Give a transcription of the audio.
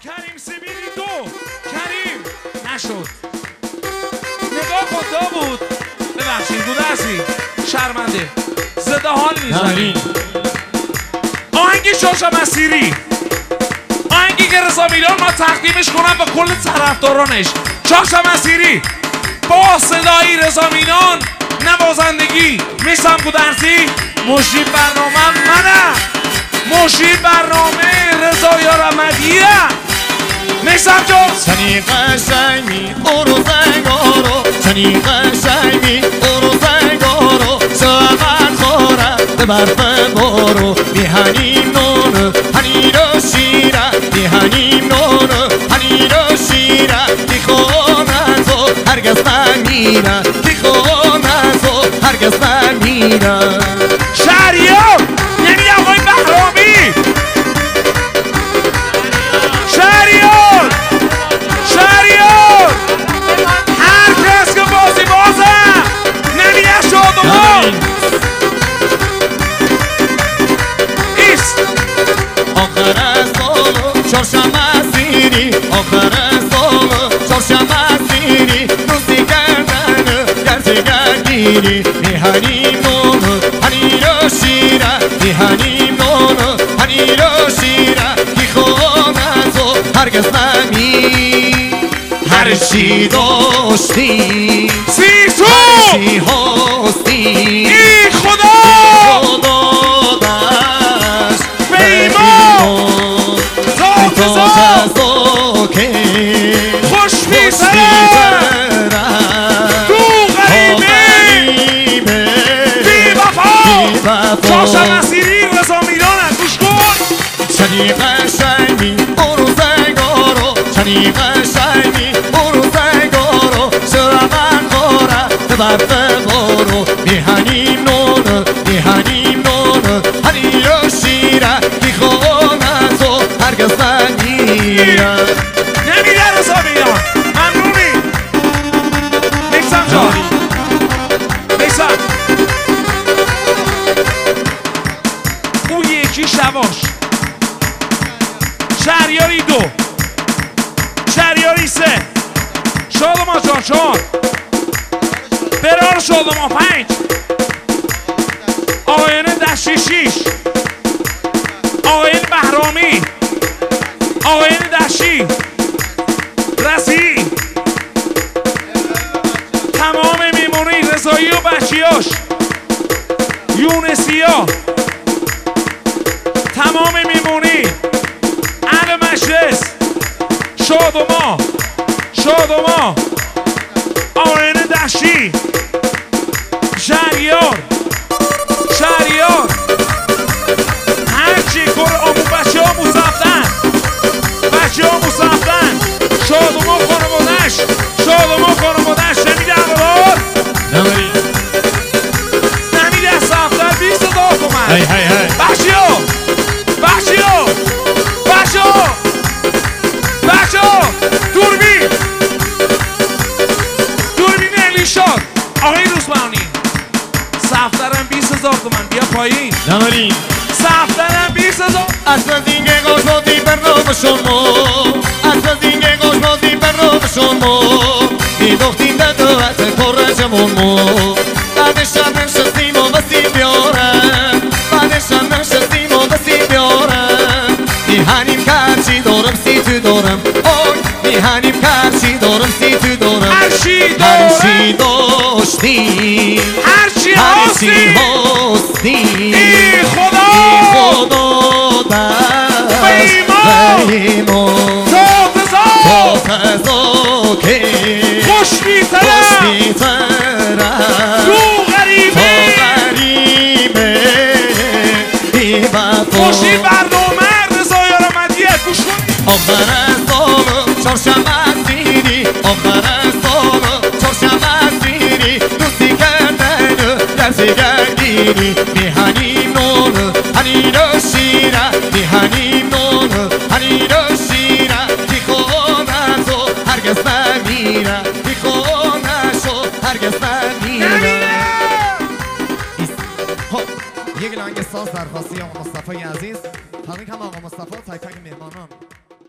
کریم سیبیلی 2 کریم نشد. نگاه کن داوود، ببخشید گودرسی شرمنده زده حال میزنی. آهنگ شاشا مسیری، آهنگی که رضا میلان ما تقدیمش کنم با کل طرفدارانش. شاشا مسیری با صدایی رضا میلان، نوازندگی میثم گودرسی، مجری برنامه منم، مجری برنامه رضا یارمدیه. میثم جان سنی قشنگی اورو زنگارو، سنی قشنگی اورو زنگارو، سوال خورا برف بارو، میهنیم نون هنی رو شیره، میهنیم نون هنی رو شیره، دیخونه تو هرگز نمیره، دیخونه تو هرگز نمیره. شهریار یعنی آقای بهرامی، شهریار شهریار هر کس که بازی بازه نمیه شادمان ایست. آخر سال چهارشنبه سیری، آخر سال چهارشنبه سیری، دوستی کردن گرچگرگیری، میهنیم نون هنی رو شیره، میهنیم نون هنی رو شیره، کی خونه تو هرگز نمی هر چی داشتی سیسو هر چی هستی ای خدا دست به ایمان ذات که خوش می‌سره تو غریبه بی وفا. شاشا مسیری رضا میلان گوش کن. چنی قشنگی اورو زنگارو، چنی قشنگی اورو زنگارو، شرمن خورا برف بارو، میهنیم نون میهنیم نون هنی رو شیره، دیخونه تو هرگز نمیره. نمیره رضا میلان. ممنونی میثم جان. میثم اون یکی شواش شهریاری 2 شهریاری 3 شادمان جان 4 برار شادمان 5 آقایان دشتی 6 آقایان بهرامی آقایان دشتی رسی تمام میمونی رضایی و بچیاش یونسیا تمام میمونی اهل مجلس شادما شادما آقایان دشتی شهریار شهریار هرچی کار آمون بچه ها موسفتن بچه ها موسفتن شادما خانمادش شادما خانمادش نمیده اقلال نمیده سفتر 20 دار تومن بچه ها بچه ها بچه ها بچه ها دوربین دوربین الیشاد آقای روزبانی سفترم 20,000 تومن بیا پایین نمارین سفترم 20,000 از دیگه گوش بودی برنامه شما از دیگه گوش بودی برنامه شما میدوختیم در دوت کرجمون ما بعدش هم نشستیم و بسیم بیارم بعدش هم نشستیم و بسیم بیارم میهنیم کرچی دارم سی تو دارم آی میهنیم کرچی دارم سی تو دارم هرچی هرچی داشتی هرچی هرچی هستی هستی ای خدا به ایمان تا فضا که خوش می‌تره تو غریبه بی وفا. خوشی برنامه رضا یارمدیه گوش کن. آخر سال چهارشنبه سیری آخر سال چهارشنبه سیری دوستی کردن درسی گردیری میهنیم نون هنی رو شیره میهنیم نون هنی رو شیره دیخونه تو هرگز نمیره دیخونه شو هرگز نمیره. یک لنگ ساز درخواستی آقا مصطفی عزیز تقدیم آقا مصطفی تک تک مهمانان